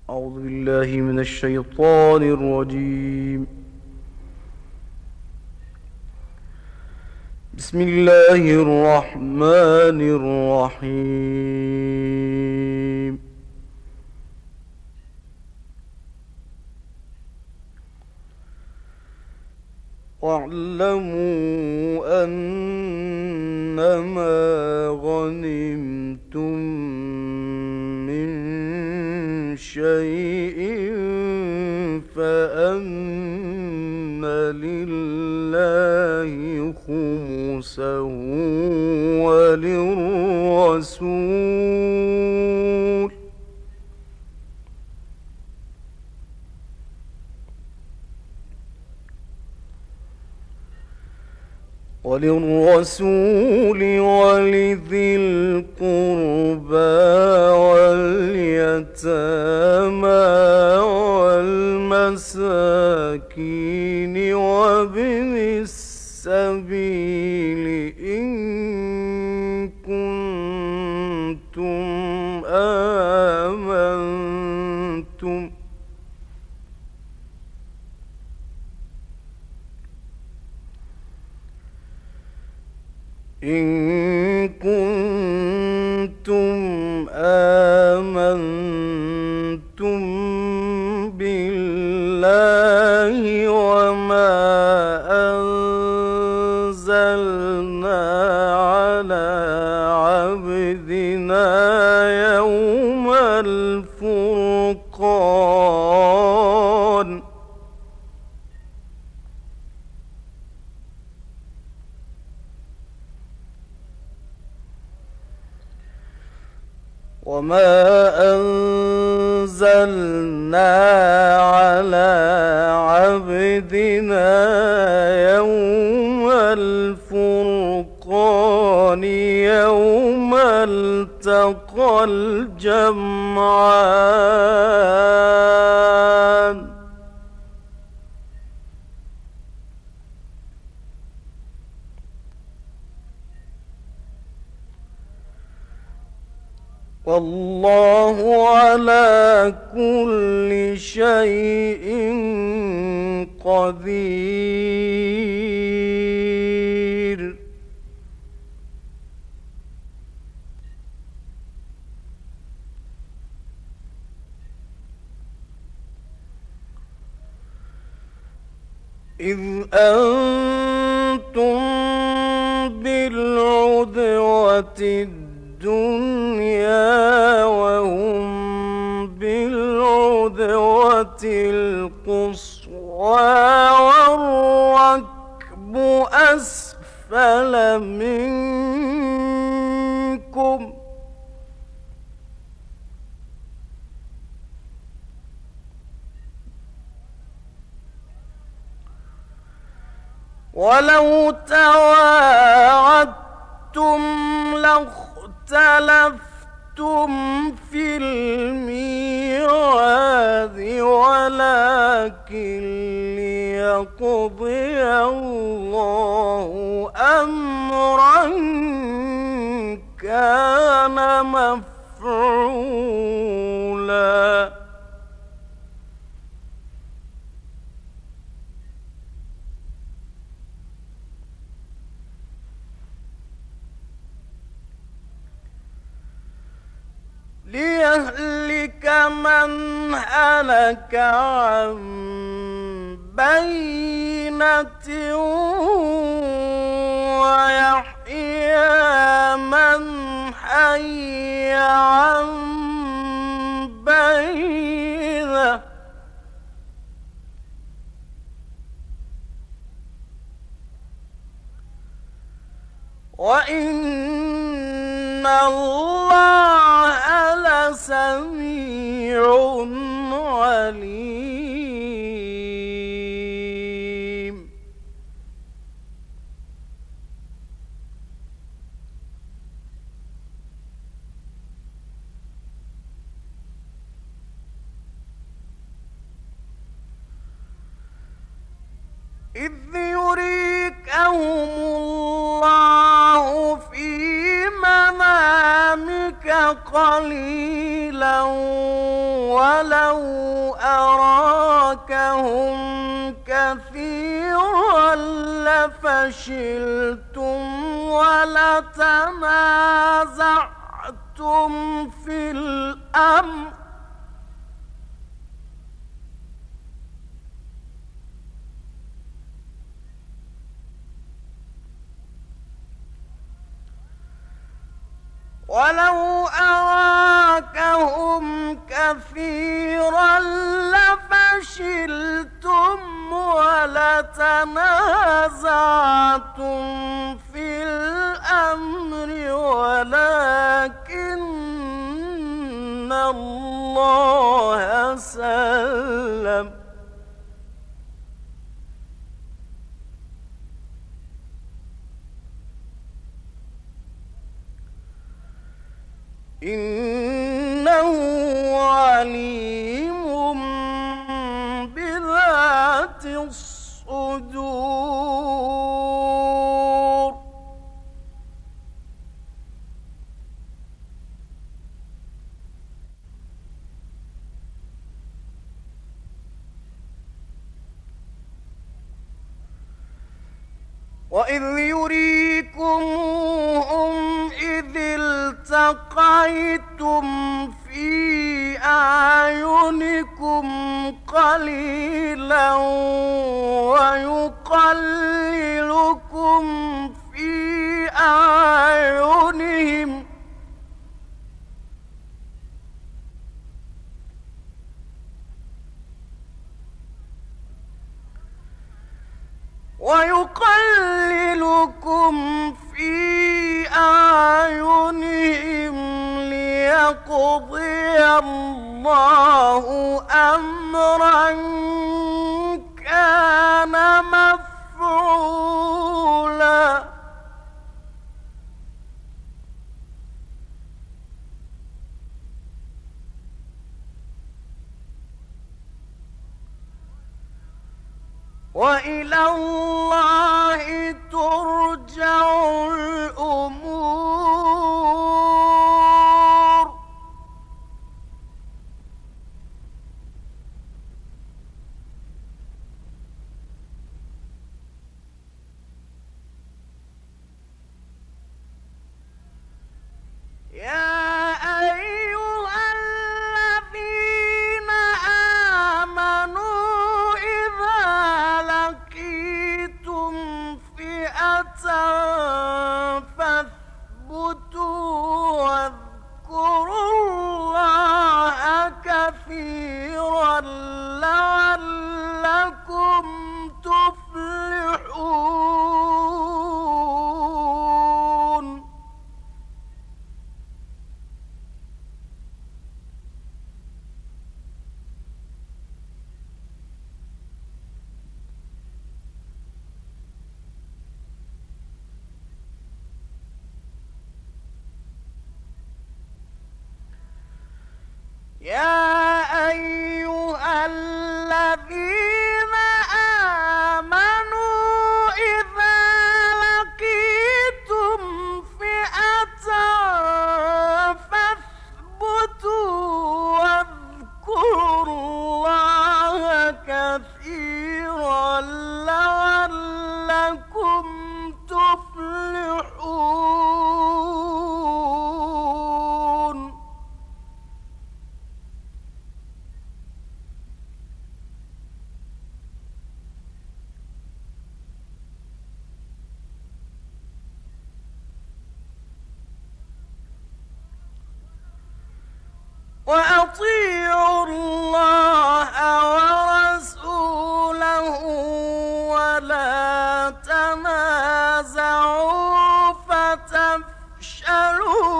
أعوذ بالله من الشيطان الرجيم. بسم الله الرحمن الرحيم. واعلموا أنما غنمتم من شيء فأن لله خمسه وللرسول ولذي القربى واليتامى والمساكين وابن السبيل إن كنتم آمنتم بالله وما أنزلنا على عبدنا يوم الفرقان يوم التقى الجمعان والله على كل شيء قدير. إذ أنتم بالعدوة الدنيا وهم بالعدوة القصوى والركب أسفل منكم ولو تواعدتم لاختلفتم في الميعاد ولكن ليقضي الله أمرا كان مفعولا. ليهلك من هلك عن بينة ويحيى من حي عن بينة وإن الله لسميع عليم. إذ يريكهم الله في منامك قليلا ولو أراكهم كثيرا لفشلتم ولتنازعتم في الأمر ولو أراكهم كثيرا لفشلتم ولتنازعتم في الأمر ولكن الله سلم إنه عليم بذات الصدور وإذ يريكمهم إذ التقيتم في أعينكم قليلا ويقللكم في أعينهم ليقضي الله أمرا كان مفعولا وإلى الله ترجع الأمور يا أيها الذين آمنوا إذا لقيتم فئة فاثبتوا واذكروا الله كثيرا لعلكم تفلحون يا أيها الذين آمنوا إذا لقيتم فئة فاثبتوا واذكروا الله كثيرا لعلكم تفلحون وأطيعوا الله ورسوله ولا تنازعوا فتفشلوا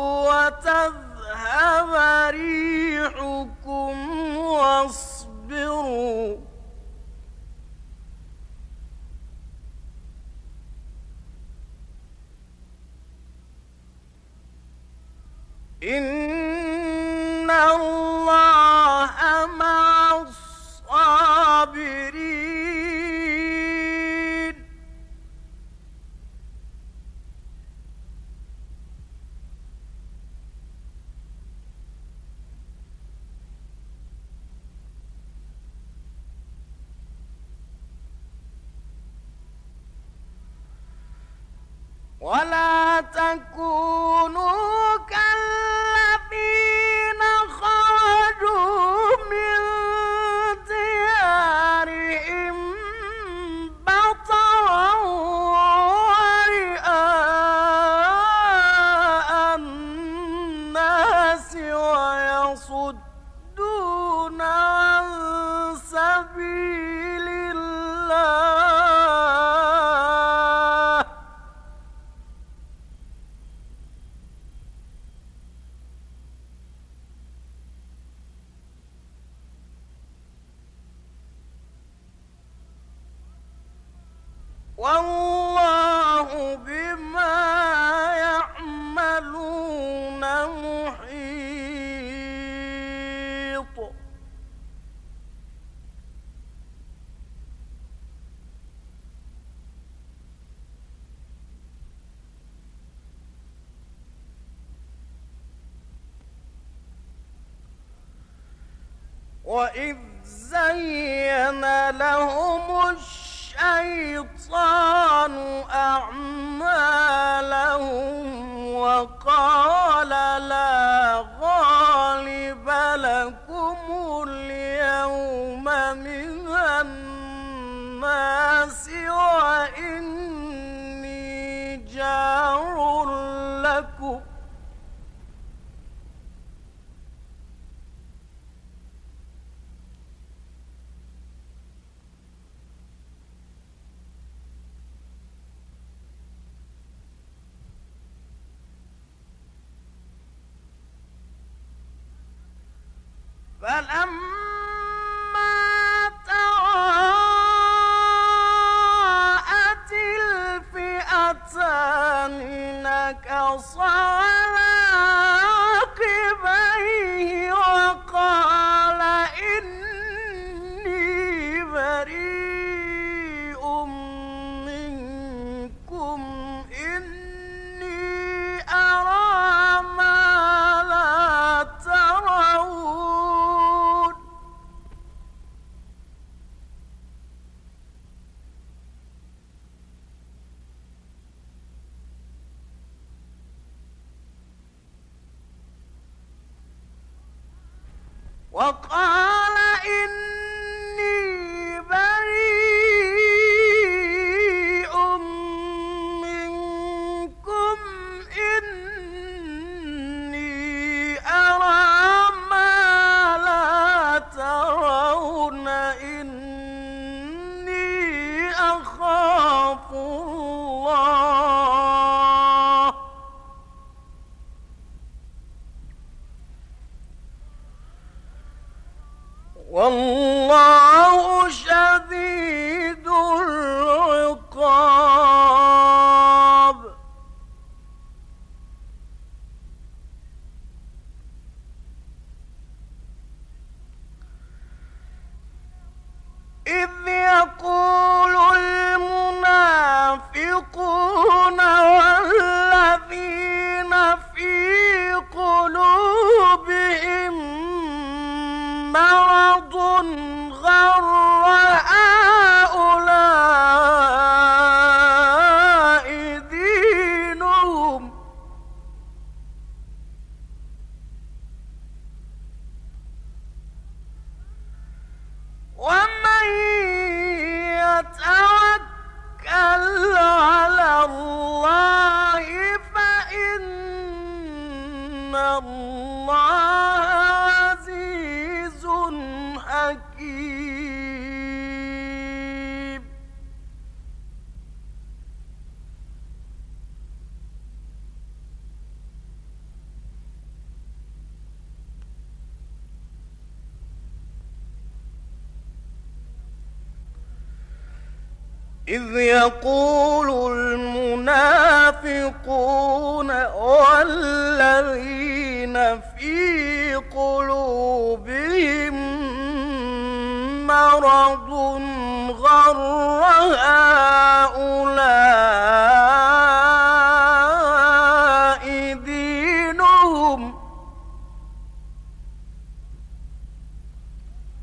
وتذهب ريحكم واصبروا إن الله مع الصابرين ولا تكونوا كالذين خرجوا من ديارهم بطرا ورئاء الناس ويصدون عن سبيل الله. والله بما يعملون محيط. وإذ زين لهم الشيطان أعمالهم وقال لا غالب لكم اليوم من الناس وإني جار لكم فلما تراءت الفئتان نكص على عقبيه وقال إني بريء منكم إني أرى ما لا ترون. وقال إني بريء منكم إني أرى ما لا ترون إني أخاف الله. والله شديد العقاب. إذ يقول المنافقون والذين في قلوبهم مرض غر هؤلاء دينهم ومن يتوكل على الله فإن الله عزيز حكيم. إذ يقول المنافقون والذين في قلوبهم مرض غر هؤلاء دينهم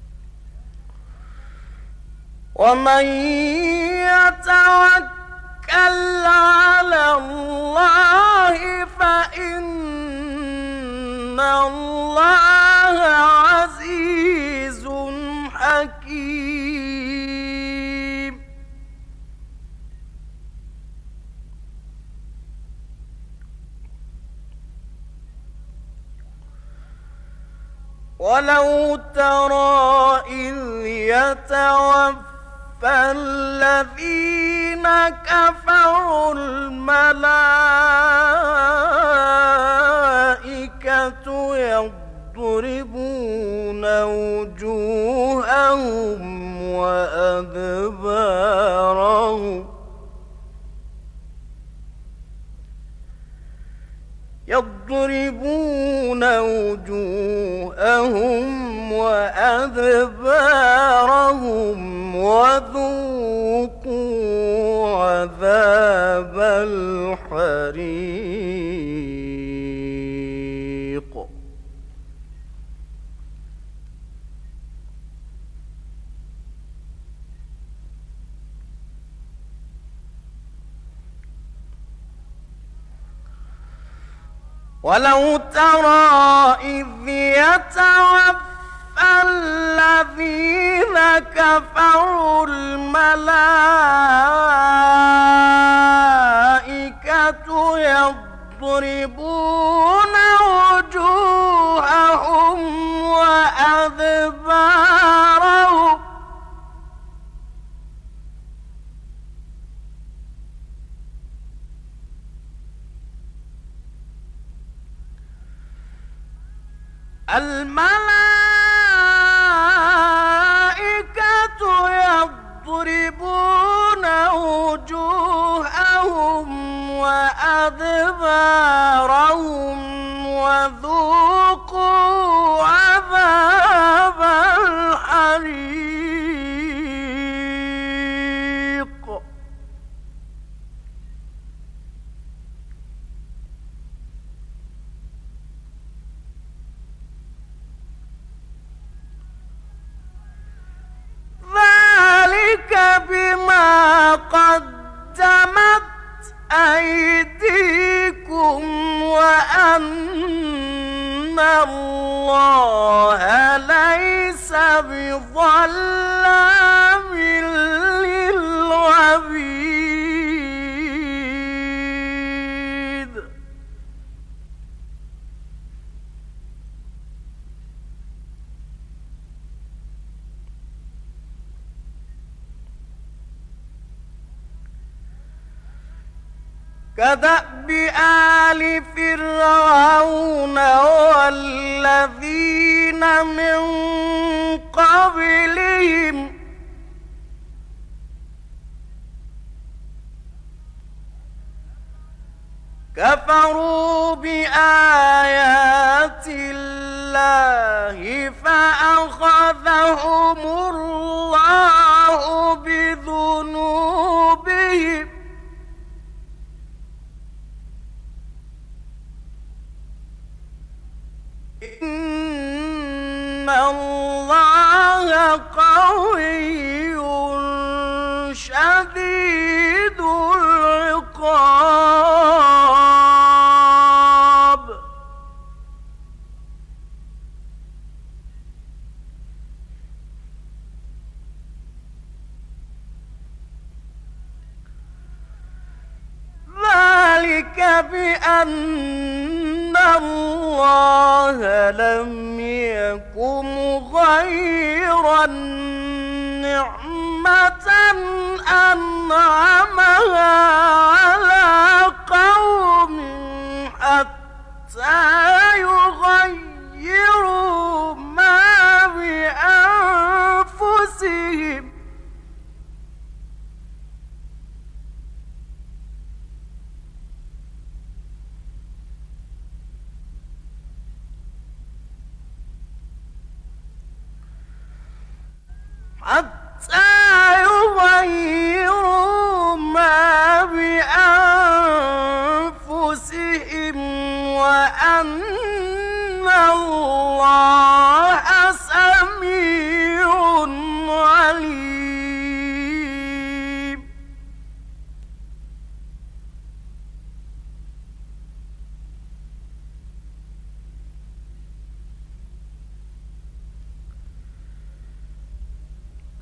ومن يتوكل توكل على الله فإن الله عزيز حكيم. ولو ترى إذ يتوفى فالذين كفروا الملائكة يضربون وجوههم وأدبارهم وذوقوا عذاب الحريق. ولو ترى إذ يتوفى الذين كفروا الملائكة يضربون وجوههم وأدبارهم الملائكة يضربون وجوههم وأدبارهم وذوقوا عذاب الحريق. ذلك بما قدمت أيديكم وأن الله ليس بظلام للعبيد. كدأب آل فرعون والذين من قبلهم كفروا بآيات الله فأخذهم الله بذنوبهم إن الله قوي شديد العقاب. ذلك بأن الله لم يكن غير نعمة أنعمها على قوم حتى يغيروا ما بأنفسهم. حتى يغيروا ما بأنفسهم وأن الله سميع عليم.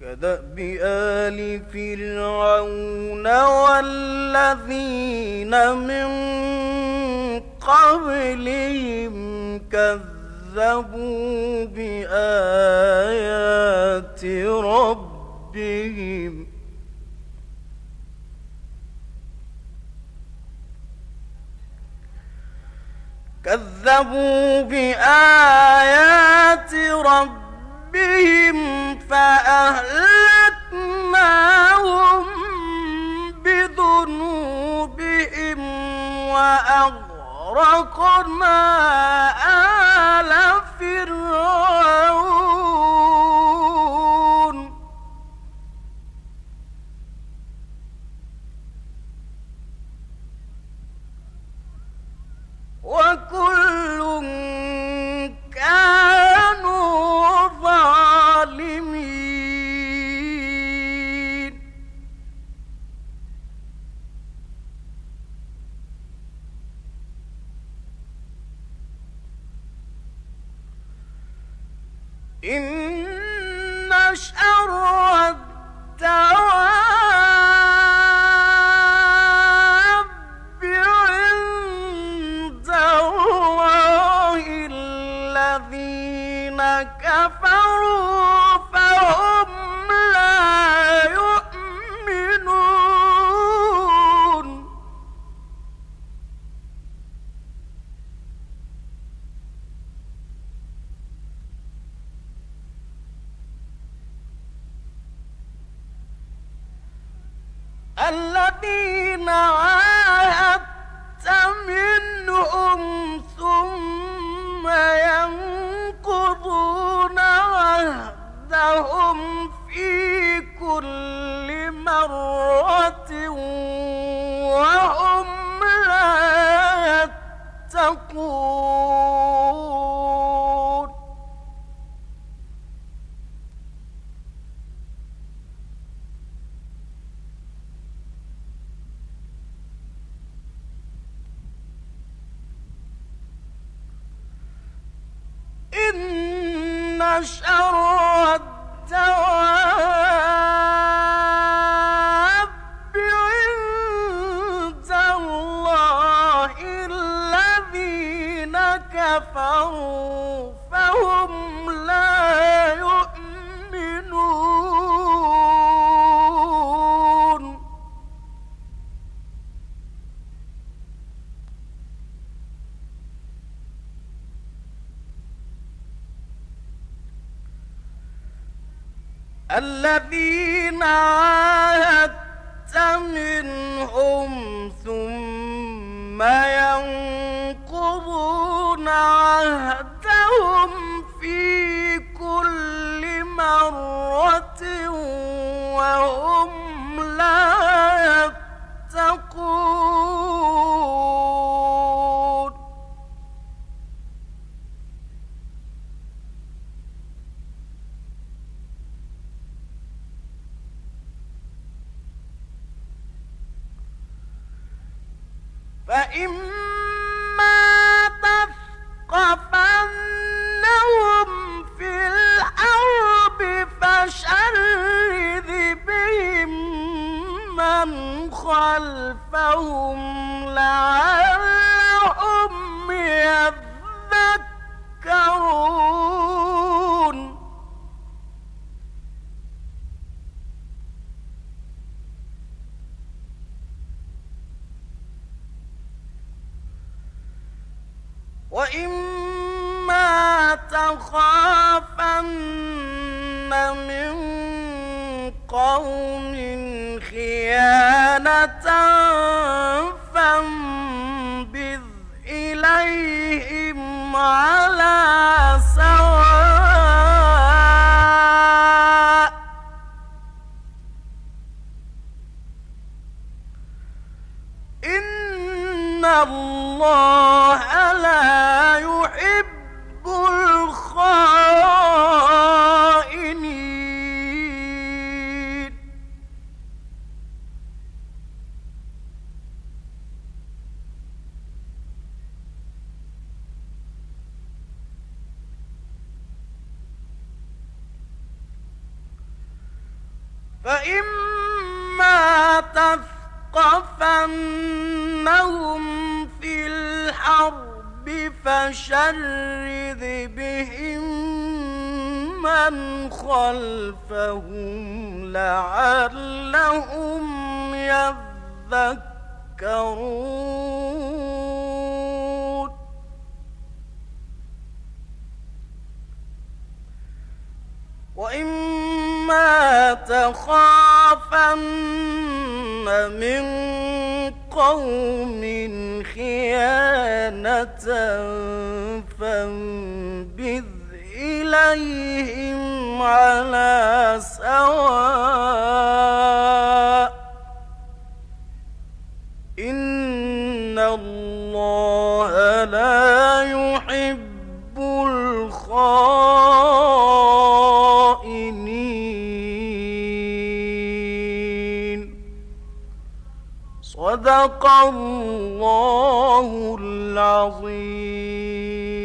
كدأب آل فرعون والذين من قبلهم كذبوا بآيات ربهم فأهلكناهم بذنوبهم وأغرقنا آل فرعون وكل كانوا ظالمين إن شر الدواب عند الله الذين كفروا فهم لا يؤمنون الذين عاهدت منهم ثم ينقضون عهدهم في كل مرة وهم لا يتقون إن شر الدواب عند الله الذين كفروا فهم لا يؤمنون الذين عاهدت منهم ثم ينقضون عهدهم في كل مرة وهم لا يتقون فإما تثقفنهم في الحرب فشرد بهم من خلفهم لعلهم يذكرون وإما تخافن من قوم خيانة فانبذ إليهم على سواء إن الله لا يحب الخائنين فإما تثقفنهم في الحرب فشرد بهم من خلفهم لعلهم يذكرون. وإما تخافن من قوم خيانة فانبذ إليهم على سواء إن الله لا يحب الخائنين. صدق الله العظيم.